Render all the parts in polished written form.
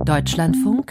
Deutschlandfunk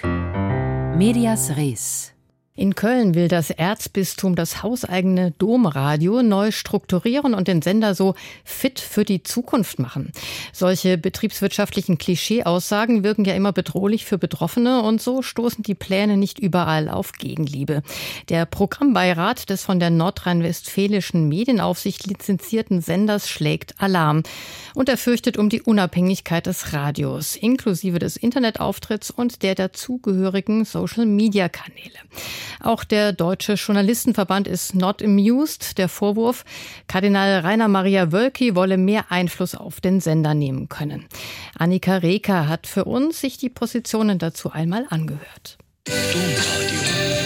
Medias Res. In Köln will das Erzbistum das hauseigene Domradio neu strukturieren und den Sender so fit für die Zukunft machen. Solche betriebswirtschaftlichen Klischee-Aussagen wirken ja immer bedrohlich für Betroffene und so stoßen die Pläne nicht überall auf Gegenliebe. Der Programmbeirat des von der nordrhein-westfälischen Medienaufsicht lizenzierten Senders schlägt Alarm und er fürchtet um die Unabhängigkeit des Radios, inklusive des Internetauftritts und der dazugehörigen Social-Media-Kanäle. Auch der Deutsche Journalistenverband ist not amused. Der Vorwurf, Kardinal Rainer Maria Wölki wolle mehr Einfluss auf den Sender nehmen können. Annika Reker hat für uns sich die Positionen dazu einmal angehört. Domradio.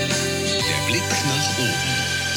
Der Blick nach oben.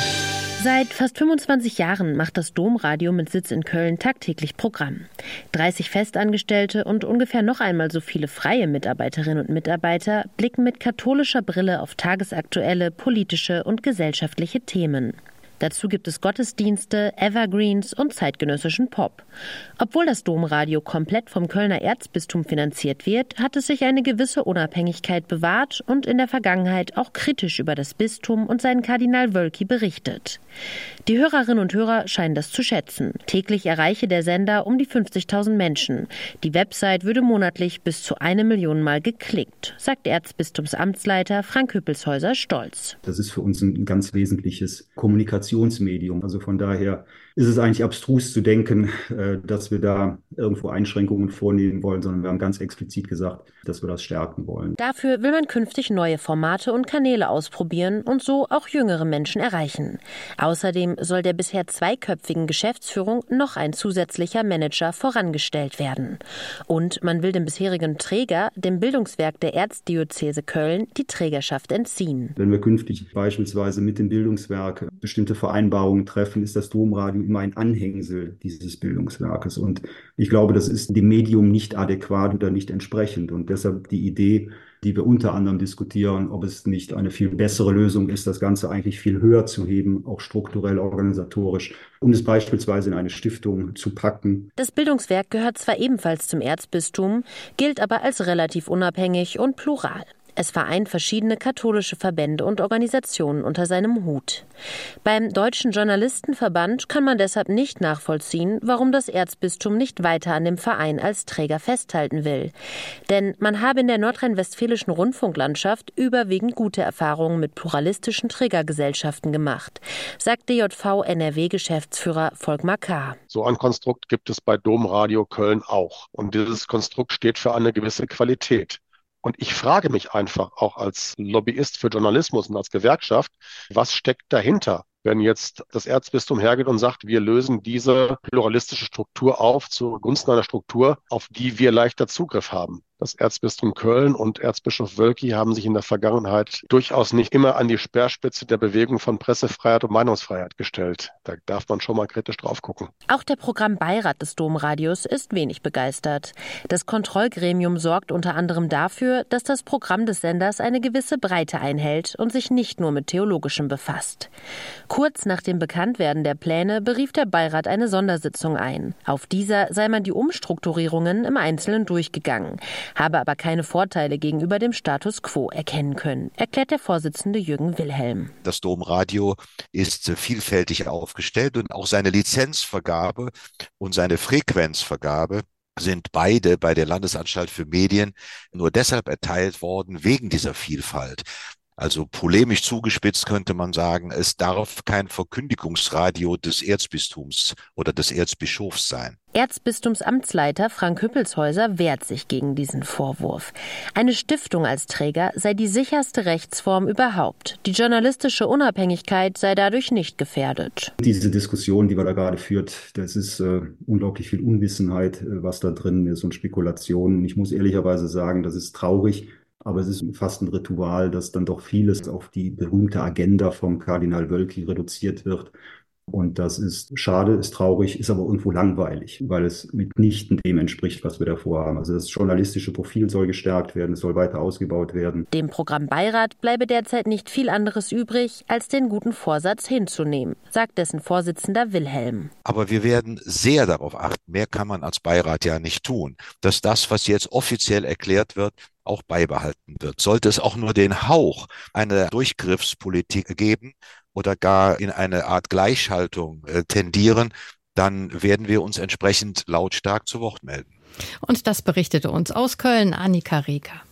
Seit fast 25 Jahren macht das Domradio mit Sitz in Köln tagtäglich Programm. 30 Festangestellte und ungefähr noch einmal so viele freie Mitarbeiterinnen und Mitarbeiter blicken mit katholischer Brille auf tagesaktuelle politische und gesellschaftliche Themen. Dazu gibt es Gottesdienste, Evergreens und zeitgenössischen Pop. Obwohl das Domradio komplett vom Kölner Erzbistum finanziert wird, hat es sich eine gewisse Unabhängigkeit bewahrt und in der Vergangenheit auch kritisch über das Bistum und seinen Kardinal Wölki berichtet. Die Hörerinnen und Hörer scheinen das zu schätzen. Täglich erreiche der Sender um die 50.000 Menschen. Die Website würde monatlich bis zu 1 Million Mal geklickt, sagt Erzbistumsamtsleiter Frank Hüppelshäuser stolz. Das ist für uns ein ganz wesentliches Kommunikationsmedium. Also von daher ist es eigentlich abstrus zu denken, dass wir da irgendwo Einschränkungen vornehmen wollen, sondern wir haben ganz explizit gesagt, dass wir das stärken wollen. Dafür will man künftig neue Formate und Kanäle ausprobieren und so auch jüngere Menschen erreichen. Außerdem soll der bisher zweiköpfigen Geschäftsführung noch ein zusätzlicher Manager vorangestellt werden. Und man will dem bisherigen Träger, dem Bildungswerk der Erzdiözese Köln, die Trägerschaft entziehen. Wenn wir künftig beispielsweise mit dem Bildungswerk bestimmte Vereinbarungen treffen, ist das Domradio immer ein Anhängsel dieses Bildungswerkes. Und ich glaube, das ist dem Medium nicht adäquat oder nicht entsprechend. Und deshalb die Idee, die wir unter anderem diskutieren, ob es nicht eine viel bessere Lösung ist, das Ganze eigentlich viel höher zu heben, auch strukturell, organisatorisch, um es beispielsweise in eine Stiftung zu packen. Das Bildungswerk gehört zwar ebenfalls zum Erzbistum, gilt aber als relativ unabhängig und plural. Es vereint verschiedene katholische Verbände und Organisationen unter seinem Hut. Beim Deutschen Journalistenverband kann man deshalb nicht nachvollziehen, warum das Erzbistum nicht weiter an dem Verein als Träger festhalten will. Denn man habe in der nordrhein-westfälischen Rundfunklandschaft überwiegend gute Erfahrungen mit pluralistischen Trägergesellschaften gemacht, sagt DJV-NRW-Geschäftsführer Volkmar K. So ein Konstrukt gibt es bei Domradio Köln auch. Und dieses Konstrukt steht für eine gewisse Qualität. Und ich frage mich einfach auch als Lobbyist für Journalismus und als Gewerkschaft, was steckt dahinter, wenn jetzt das Erzbistum hergeht und sagt, wir lösen diese pluralistische Struktur auf zugunsten einer Struktur, auf die wir leichter Zugriff haben. Das Erzbistum Köln und Erzbischof Wölki haben sich in der Vergangenheit durchaus nicht immer an die Speerspitze der Bewegung von Pressefreiheit und Meinungsfreiheit gestellt. Da darf man schon mal kritisch drauf gucken. Auch der Programmbeirat des Domradios ist wenig begeistert. Das Kontrollgremium sorgt unter anderem dafür, dass das Programm des Senders eine gewisse Breite einhält und sich nicht nur mit Theologischem befasst. Kurz nach dem Bekanntwerden der Pläne berief der Beirat eine Sondersitzung ein. Auf dieser sei man die Umstrukturierungen im Einzelnen durchgegangen, habe aber keine Vorteile gegenüber dem Status quo erkennen können, erklärt der Vorsitzende Jürgen Wilhelm. Das Domradio ist vielfältig aufgestellt und auch seine Lizenzvergabe und seine Frequenzvergabe sind beide bei der Landesanstalt für Medien nur deshalb erteilt worden, wegen dieser Vielfalt. Also polemisch zugespitzt könnte man sagen, es darf kein Verkündigungsradio des Erzbistums oder des Erzbischofs sein. Erzbistumsamtsleiter Frank Hüppelshäuser wehrt sich gegen diesen Vorwurf. Eine Stiftung als Träger sei die sicherste Rechtsform überhaupt. Die journalistische Unabhängigkeit sei dadurch nicht gefährdet. Diese Diskussion, die wir da gerade führt, das ist unglaublich viel Unwissenheit, was da drin ist und Spekulationen. Ich muss ehrlicherweise sagen, das ist traurig. Aber es ist fast ein Ritual, dass dann doch vieles auf die berühmte Agenda vom Kardinal Wölki reduziert wird. Und das ist schade, ist traurig, ist aber irgendwo langweilig, weil es mitnichten dem entspricht, was wir da vorhaben. Also das journalistische Profil soll gestärkt werden, es soll weiter ausgebaut werden. Dem Programmbeirat bleibe derzeit nicht viel anderes übrig, als den guten Vorsatz hinzunehmen, sagt dessen Vorsitzender Wilhelm. Aber wir werden sehr darauf achten, mehr kann man als Beirat ja nicht tun, dass das, was jetzt offiziell erklärt wird, auch beibehalten wird. Sollte es auch nur den Hauch einer Durchgriffspolitik geben oder gar in eine Art Gleichschaltung tendieren, dann werden wir uns entsprechend lautstark zu Wort melden. Und das berichtete uns aus Köln Annika Reker.